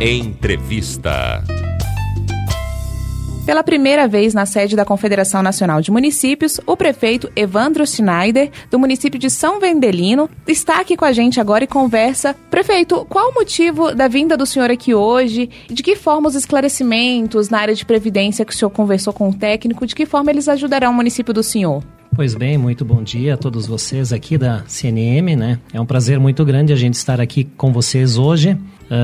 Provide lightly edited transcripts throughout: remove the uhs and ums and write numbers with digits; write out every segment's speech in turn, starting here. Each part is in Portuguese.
Entrevista. Pela primeira vez na sede da Confederação Nacional de Municípios, o prefeito Evandro Schneider, do município de São Vendelino, está aqui com a gente agora e conversa. Prefeito, qual o motivo da vinda do senhor aqui hoje? De que forma os esclarecimentos na área de previdência que o senhor conversou com o técnico, de que forma eles ajudarão o município do senhor? Pois bem, muito bom dia a todos vocês aqui da CNM, né? É um prazer muito grande a gente estar aqui com vocês hoje.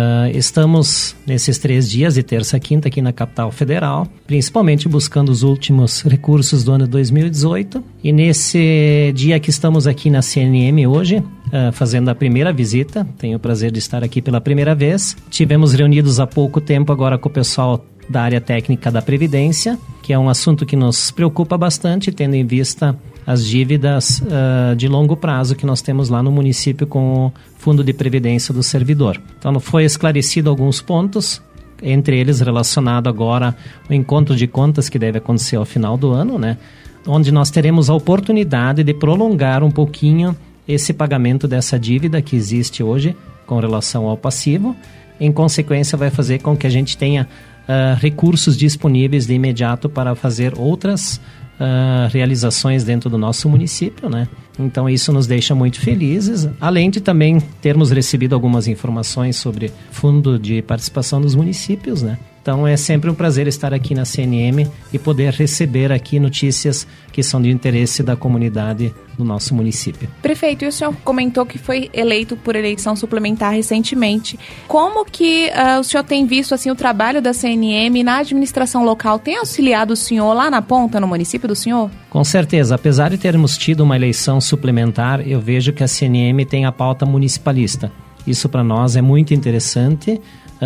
Estamos nesses 3 dias, de terça a quinta, aqui na capital federal, principalmente buscando os últimos recursos do ano 2018. E nesse dia que estamos aqui na CNM hoje, fazendo a primeira visita, tenho o prazer de estar aqui pela primeira vez. Tivemos reunidos há pouco tempo agora com o pessoal da área técnica da Previdência, que é um assunto que nos preocupa bastante, tendo em vista as dívidas de longo prazo que nós temos lá no município com o Fundo de Previdência do Servidor. Então, foi esclarecido alguns pontos, entre eles relacionado agora ao encontro de contas que deve acontecer ao final do ano, né? Onde nós teremos a oportunidade de prolongar um pouquinho esse pagamento dessa dívida que existe hoje com relação ao passivo. Em consequência, vai fazer com que a gente tenha recursos disponíveis de imediato para fazer outras realizações dentro do nosso município, né? Então isso nos deixa muito felizes, além de também termos recebido algumas informações sobre fundo de participação dos municípios, né? Então é sempre um prazer estar aqui na CNM e poder receber aqui notícias que são de interesse da comunidade do nosso município. Prefeito, e o senhor comentou que foi eleito por eleição suplementar recentemente. Como que o senhor tem visto assim, o trabalho da CNM na administração local? Tem auxiliado o senhor lá na ponta, no município do senhor? Com certeza. Apesar de termos tido uma eleição suplementar, eu vejo que a CNM tem a pauta municipalista. Isso para nós é muito interessante,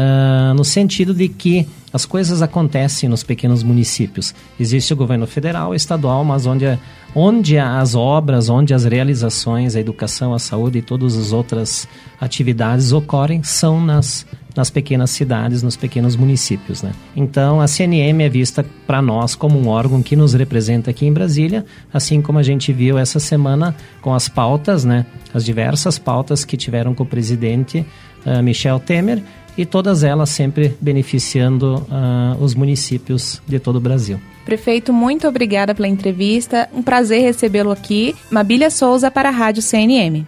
no sentido de que as coisas acontecem nos pequenos municípios. Existe o governo federal, estadual, mas onde as obras, onde as realizações, a educação, a saúde e todas as outras atividades ocorrem são nas pequenas cidades, nos pequenos municípios, né? Então, a CNM é vista para nós como um órgão que nos representa aqui em Brasília, assim como a gente viu essa semana com as pautas, né? As diversas pautas que tiveram com o presidente Michel Temer, e todas elas sempre beneficiando os municípios de todo o Brasil. Prefeito, muito obrigada pela entrevista. Um prazer recebê-lo aqui. Mabília Souza para a Rádio CNM.